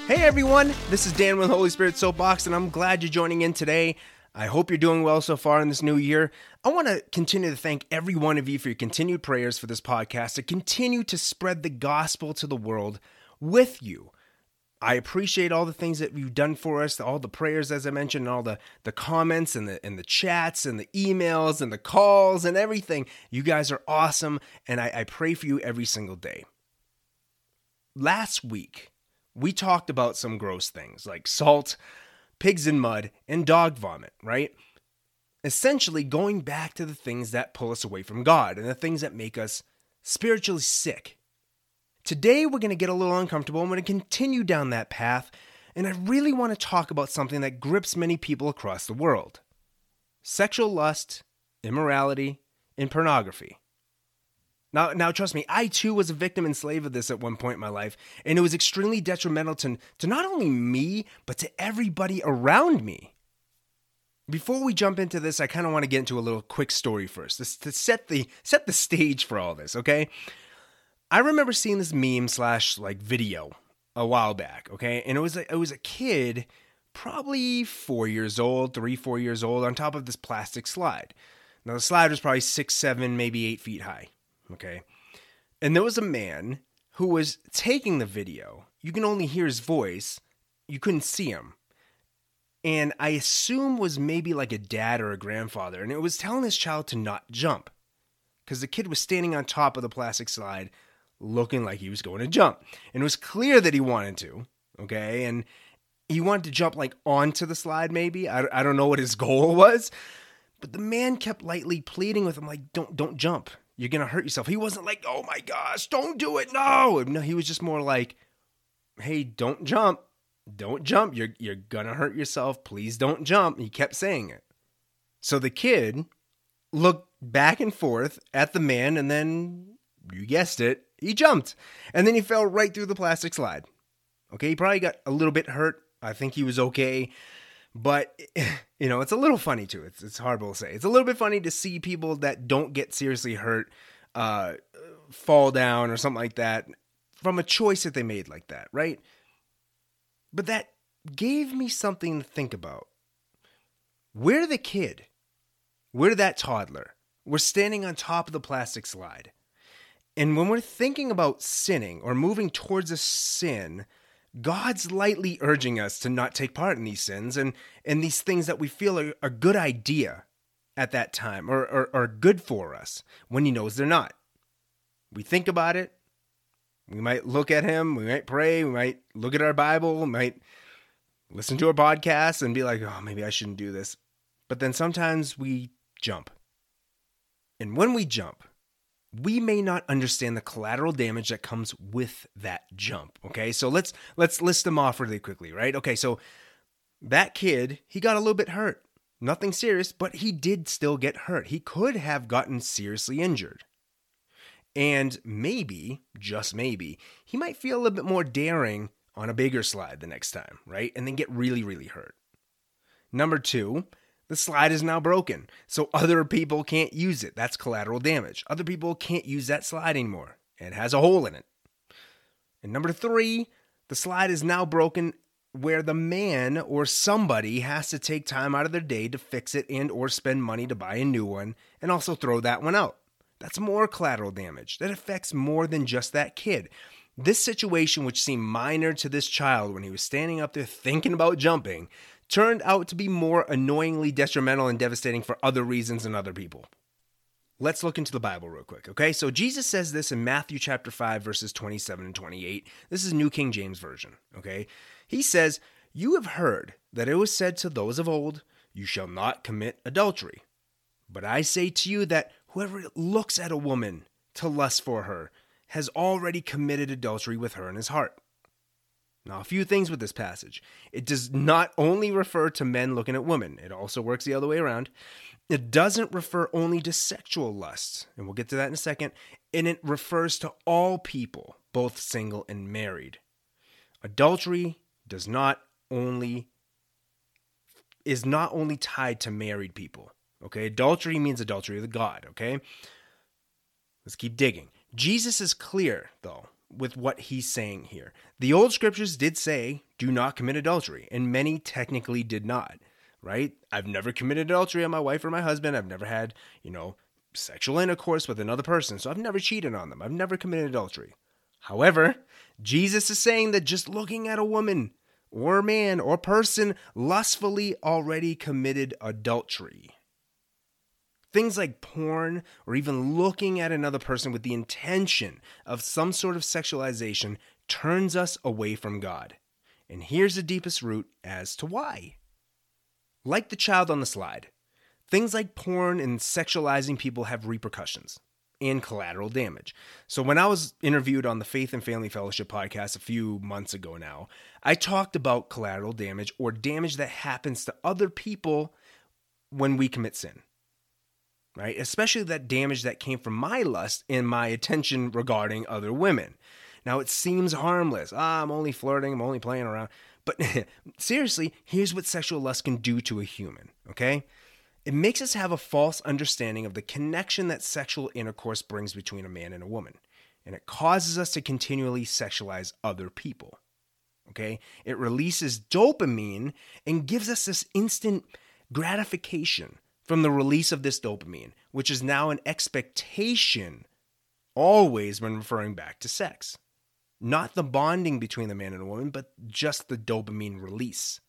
Hey everyone, this is Dan with Holy Spirit Soapbox, and I'm glad you're joining in today. I hope you're doing well so far in this new year. I want to continue to thank every one of you for your continued prayers for this podcast to continue to spread the gospel to the world with you. I appreciate all the things that you've done for us, all the prayers, as I mentioned, and all the comments and the chats and the emails and the calls and everything. You guys are awesome, and I pray for you every single day. Last week, we talked about some gross things like salt, pigs in mud, and dog vomit, right? Essentially going back to the things that pull us away from God and the things that make us spiritually sick. Today, we're going to get a little uncomfortable. I'm going to continue down that path, and I really want to talk about something that grips many people across the world. Sexual lust, immorality, and pornography. Now, trust me, I too was a victim and slave of this at one point in my life, and it was extremely detrimental to not only me, but to everybody around me. Before we jump into this, I kind of want to get into a little quick story first, to set the stage for all this, okay? I remember seeing this meme / video a while back, okay? And it was a kid, probably 4 years old, 3-4 years old, on top of this plastic slide. Now, the slide was probably 6, 7, maybe 8 feet high. Okay. And there was a man who was taking the video. You can only hear his voice. You couldn't see him. And I assume was maybe like a dad or a grandfather. And it was telling his child to not jump. Because the kid was standing on top of the plastic slide looking like he was going to jump. And it was clear that he wanted to. Okay. And he wanted to jump like onto the slide maybe. I don't know what his goal was. But the man kept lightly pleading with him like, don't jump. You're going to hurt yourself. He wasn't like, oh my gosh, don't do it. No, he was just more like, hey, don't jump. Don't jump. You're going to hurt yourself. Please don't jump. He kept saying it. So the kid looked back and forth at the man, and then, you guessed it, he jumped. And then he fell right through the plastic slide. Okay, he probably got a little bit hurt. I think he was okay. But, it's a little funny too. It's horrible to say. It's a little bit funny to see people that don't get seriously hurt fall down or something like that from a choice that they made like that, right? But that gave me something to think about. We're the kid. We're that toddler. We're standing on top of the plastic slide. And when we're thinking about sinning or moving towards a sin, God's lightly urging us to not take part in these sins and these things that we feel are a good idea at that time or are good for us when he knows they're not. We think about it. We might look at him. We might pray. We might look at our Bible. We might listen to our podcast and be like, oh, maybe I shouldn't do this. But then sometimes we jump. And when we jump, we may not understand the collateral damage that comes with that jump, okay? So let's list them off really quickly, right? Okay, so that kid, he got a little bit hurt. Nothing serious, but he did still get hurt. He could have gotten seriously injured. And maybe, just maybe, he might feel a little bit more daring on a bigger slide the next time, right? And then get really, really hurt. Number 2, the slide is now broken, so other people can't use it. That's collateral damage. Other people can't use that slide anymore. It has a hole in it. And number 3, the slide is now broken where the man or somebody has to take time out of their day to fix it and or spend money to buy a new one and also throw that one out. That's more collateral damage. That affects more than just that kid. This situation, which seemed minor to this child when he was standing up there thinking about jumping, turned out to be more annoyingly detrimental and devastating for other reasons and other people. Let's look into the Bible real quick, okay? So Jesus says this in Matthew chapter 5, verses 27 and 28. This is New King James Version, okay? He says, "You have heard that it was said to those of old, 'You shall not commit adultery.' But I say to you that whoever looks at a woman to lust for her has already committed adultery with her in his heart." Now, a few things with this passage. It does not only refer to men looking at women. It also works the other way around. It doesn't refer only to sexual lusts, and we'll get to that in a second. And it refers to all people, both single and married. Adultery is not only tied to married people. Okay, adultery means adultery with God. Okay, let's keep digging. Jesus is clear, though, with what he's saying here. The old scriptures did say, do not commit adultery, and many technically did not, right? I've never committed adultery on my wife or my husband. I've never had, sexual intercourse with another person, so I've never cheated on them. I've never committed adultery. However, Jesus is saying that just looking at a woman or man or person lustfully already committed adultery. Things like porn or even looking at another person with the intention of some sort of sexualization turns us away from God. And here's the deepest root as to why. Like the child on the slide, things like porn and sexualizing people have repercussions and collateral damage. So when I was interviewed on the Faith and Family Fellowship podcast a few months ago now, I talked about collateral damage or damage that happens to other people when we commit sin. Right? Especially that damage that came from my lust and my attention regarding other women. Now, it seems harmless. I'm only flirting. I'm only playing around. But seriously, here's what sexual lust can do to a human, okay? It makes us have a false understanding of the connection that sexual intercourse brings between a man and a woman. And it causes us to continually sexualize other people, okay? It releases dopamine and gives us this instant gratification from the release of this dopamine, which is now an expectation always when referring back to sex. Not the bonding between the man and a woman, but just the dopamine release.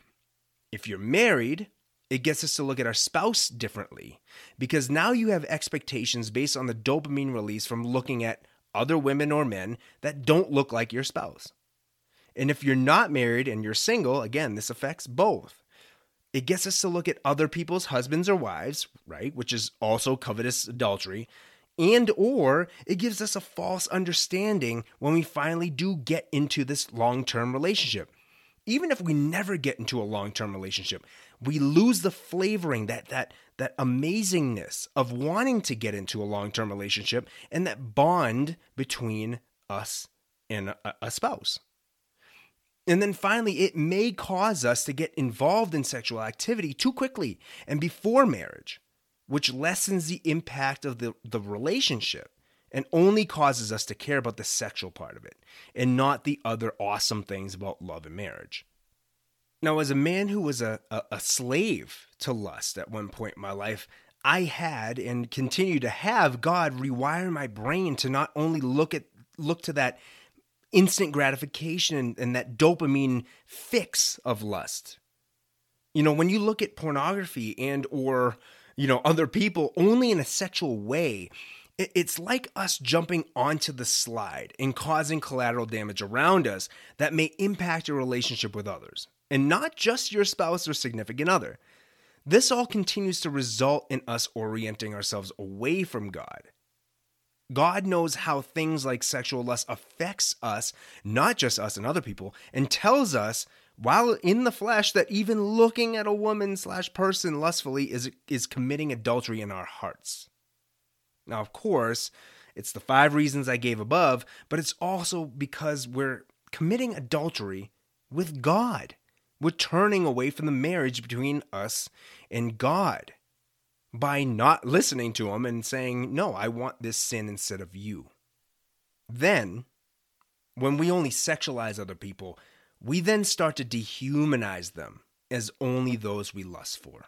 If you're married, it gets us to look at our spouse differently because now you have expectations based on the dopamine release from looking at other women or men that don't look like your spouse. And if you're not married and you're single, again, this affects both. It gets us to look at other people's husbands or wives, right, which is also covetous adultery, and or it gives us a false understanding when we finally do get into this long-term relationship. Even if we never get into a long-term relationship, we lose the flavoring, that amazingness of wanting to get into a long-term relationship and that bond between us and a spouse. And then finally, it may cause us to get involved in sexual activity too quickly and before marriage, which lessens the impact of the relationship and only causes us to care about the sexual part of it and not the other awesome things about love and marriage. Now, as a man who was a slave to lust at one point in my life, I had and continue to have God rewire my brain to not only look to that instant gratification and that dopamine fix of lust. When you look at pornography and or other people only in a sexual way, it's like us jumping onto the slide and causing collateral damage around us that may impact your relationship with others, and not just your spouse or significant other. This all continues to result in us orienting ourselves away from God. God knows how things like sexual lust affects us, not just us and other people, and tells us while in the flesh that even looking at a woman/person lustfully is committing adultery in our hearts. Now, of course, it's the 5 reasons I gave above, but it's also because we're committing adultery with God. We're turning away from the marriage between us and God by not listening to him and saying, no, I want this sin instead of you. Then, when we only sexualize other people, we then start to dehumanize them as only those we lust for.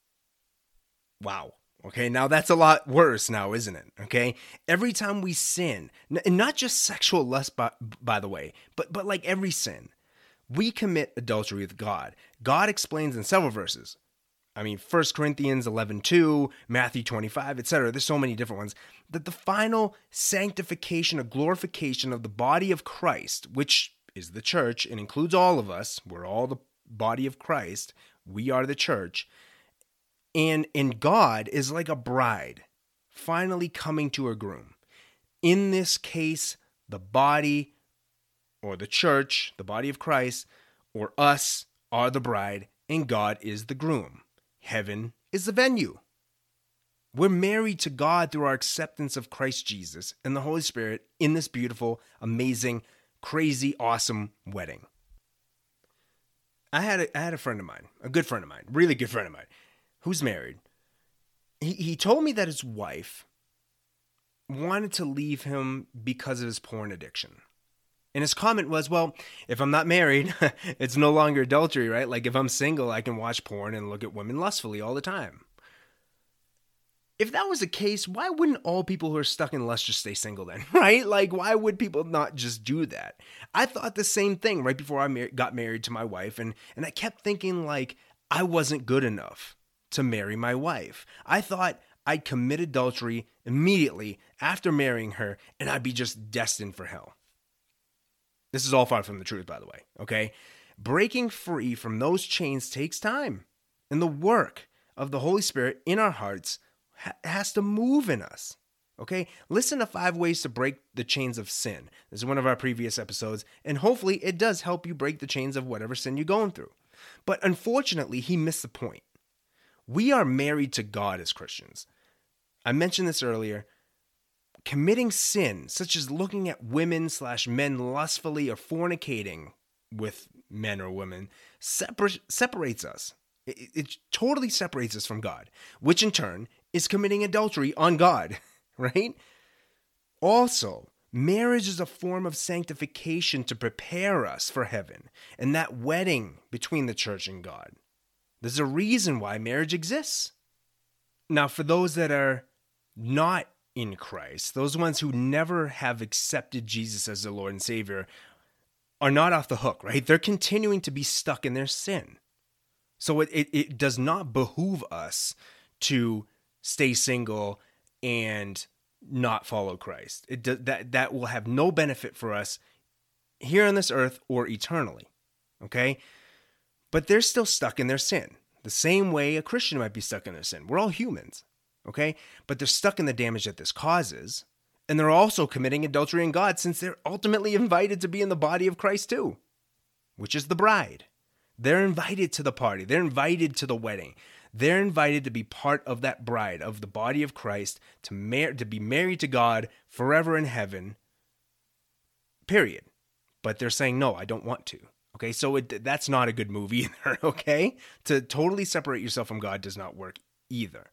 Wow. Okay, now that's a lot worse now, isn't it? Okay, every time we sin, and not just sexual lust, by the way, but like every sin, we commit adultery with God. God explains in several verses. 1 Corinthians 11:2, Matthew 25, etc. There's so many different ones. That the final sanctification or glorification of the body of Christ, which is the church and includes all of us, we're all the body of Christ, we are the church, and God is like a bride finally coming to her groom. In this case, the body or the church, the body of Christ, or us are the bride, and God is the groom. Heaven is the venue. We're married to God through our acceptance of Christ Jesus and the Holy Spirit in this beautiful, amazing, crazy, awesome wedding. I had a friend of mine, a good friend of mine, really good friend of mine, who's married. He told me that his wife wanted to leave him because of his porn addiction. And his comment was, well, if I'm not married, it's no longer adultery, right? Like if I'm single, I can watch porn and look at women lustfully all the time. If that was the case, why wouldn't all people who are stuck in lust just stay single then, right? Like, why would people not just do that? I thought the same thing right before I got married to my wife, and I kept thinking, like, I wasn't good enough to marry my wife. I thought I'd commit adultery immediately after marrying her, and I'd be just destined for hell. This is all far from the truth, by the way, okay? Breaking free from those chains takes time, and the work of the Holy Spirit in our hearts has to move in us, okay? Listen to 5 ways to break the chains of sin. This is one of our previous episodes, and hopefully it does help you break the chains of whatever sin you're going through. But unfortunately, he missed the point. We are married to God as Christians. I mentioned this earlier. Committing sin, such as looking at women/men lustfully or fornicating with men or women, separates us. It totally separates us from God, which in turn is committing adultery on God, right? Also, marriage is a form of sanctification to prepare us for heaven and that wedding between the church and God. There's a reason why marriage exists. Now, for those that are not in Christ, those ones who never have accepted Jesus as their Lord and Savior are not off the hook, right? They're continuing to be stuck in their sin. So it does not behoove us to stay single and not follow Christ. That will have no benefit for us here on this earth or eternally, okay? But they're still stuck in their sin, the same way a Christian might be stuck in their sin. We're all humans, okay? But they're stuck in the damage that this causes, and they're also committing adultery in God since they're ultimately invited to be in the body of Christ too, which is the bride. They're invited to the party. They're invited to the wedding. They're invited to be part of that bride, of the body of Christ, to be married to God forever in heaven, period. But they're saying, no, I don't want to. Okay, so that's not a good move either, okay? To totally separate yourself from God does not work either.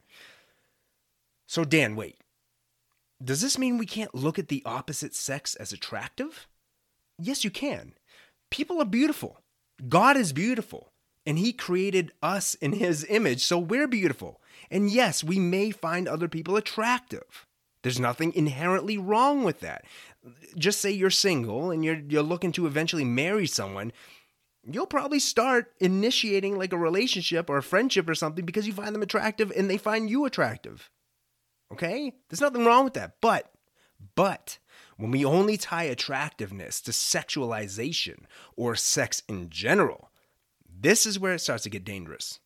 So Dan, wait. Does this mean we can't look at the opposite sex as attractive? Yes, you can. People are beautiful. God is beautiful, and he created us in his image, so we're beautiful. And yes, we may find other people attractive. There's nothing inherently wrong with that. Just say you're single and you're looking to eventually marry someone, you'll probably start initiating like a relationship or a friendship or something because you find them attractive and they find you attractive. Okay? There's nothing wrong with that. But when we only tie attractiveness to sexualization or sex in general, this is where it starts to get dangerous.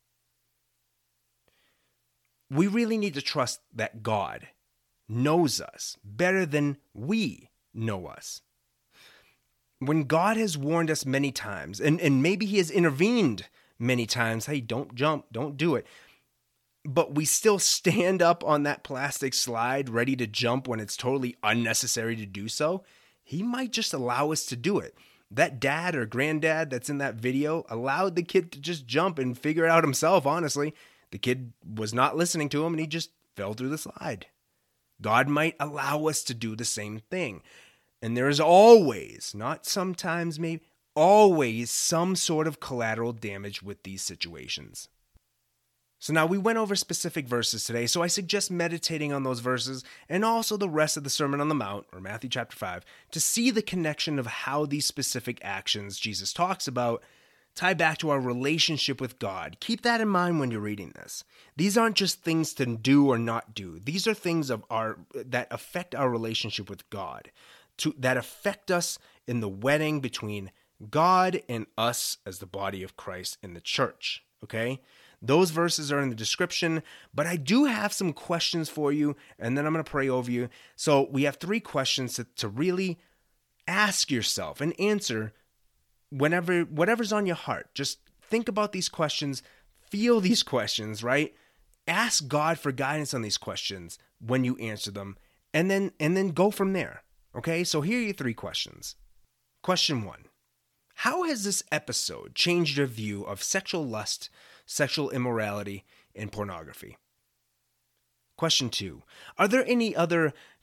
We really need to trust that God knows us better than we know us. When God has warned us many times, and maybe he has intervened many times, hey, don't jump, don't do it, but we still stand up on that plastic slide ready to jump when it's totally unnecessary to do so, he might just allow us to do it. That dad or granddad that's in that video allowed the kid to just jump and figure it out himself, honestly. The kid was not listening to him and he just fell through the slide. God might allow us to do the same thing. And there is always, not sometimes, maybe, always some sort of collateral damage with these situations. So now we went over specific verses today, so I suggest meditating on those verses and also the rest of the Sermon on the Mount, or Matthew chapter 5, to see the connection of how these specific actions Jesus talks about tie back to our relationship with God. Keep that in mind when you're reading this. These aren't just things to do or not do. These are things that affect our relationship with God, that affect us in the wedding between God and us as the body of Christ in the church, okay? Those verses are in the description, but I do have some questions for you, and then I'm going to pray over you. So we have 3 questions to really ask yourself and answer whatever's on your heart. Just think about these questions, feel these questions, right? Ask God for guidance on these questions when you answer them, and then go from there, okay? So here are your 3 questions. Question 1. How has this episode changed your view of sexual lust, sexual immorality, and pornography? Question 2. Are there any other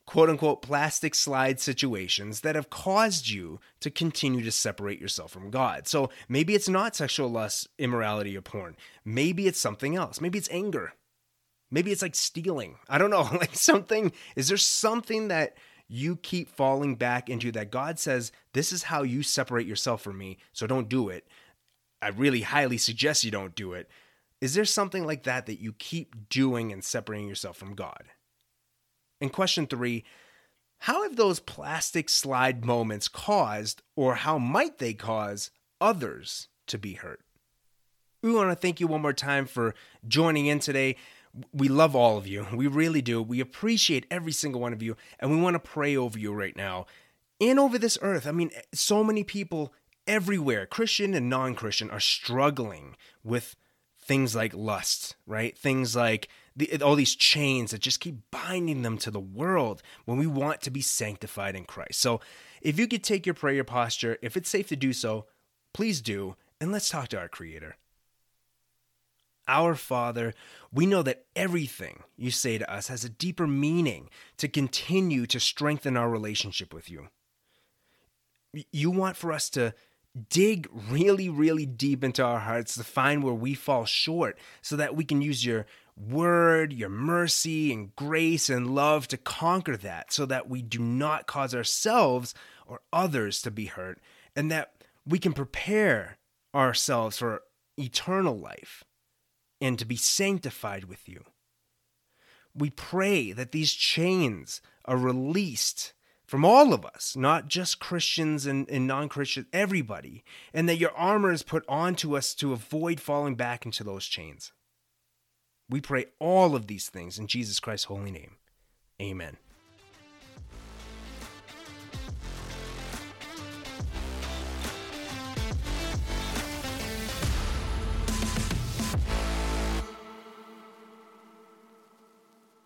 quote unquote plastic slide situations that have caused you to continue to separate yourself from God. So maybe it's not sexual lust, immorality, or porn. Maybe it's something else. Maybe it's anger. Maybe it's like stealing. I don't know, like something. Is there something that you keep falling back into that God says, this is how you separate yourself from me, so don't do it? I really highly suggest you don't do it. Is there something like that that you keep doing and separating yourself from God? And question 3, how have those plastic slide moments caused, or how might they cause, others to be hurt? We want to thank you one more time for joining in today. We love all of you. We really do. We appreciate every single one of you, and we want to pray over you right now and over this earth. I mean, so many people everywhere, Christian and non-Christian, are struggling with things like lust, right? Things like all these chains that just keep binding them to the world when we want to be sanctified in Christ. So if you could take your prayer posture, if it's safe to do so, please do, and let's talk to our Creator. Our Father, we know that everything you say to us has a deeper meaning to continue to strengthen our relationship with you. You want for us to dig really, really deep into our hearts to find where we fall short so that we can use your word, your mercy and grace and love to conquer that, so that we do not cause ourselves or others to be hurt, and that we can prepare ourselves for eternal life and to be sanctified with you. We pray that these chains are released from all of us, not just Christians and non-Christians, everybody, and that your armor is put onto us to avoid falling back into those chains. We pray all of these things in Jesus Christ's holy name. Amen.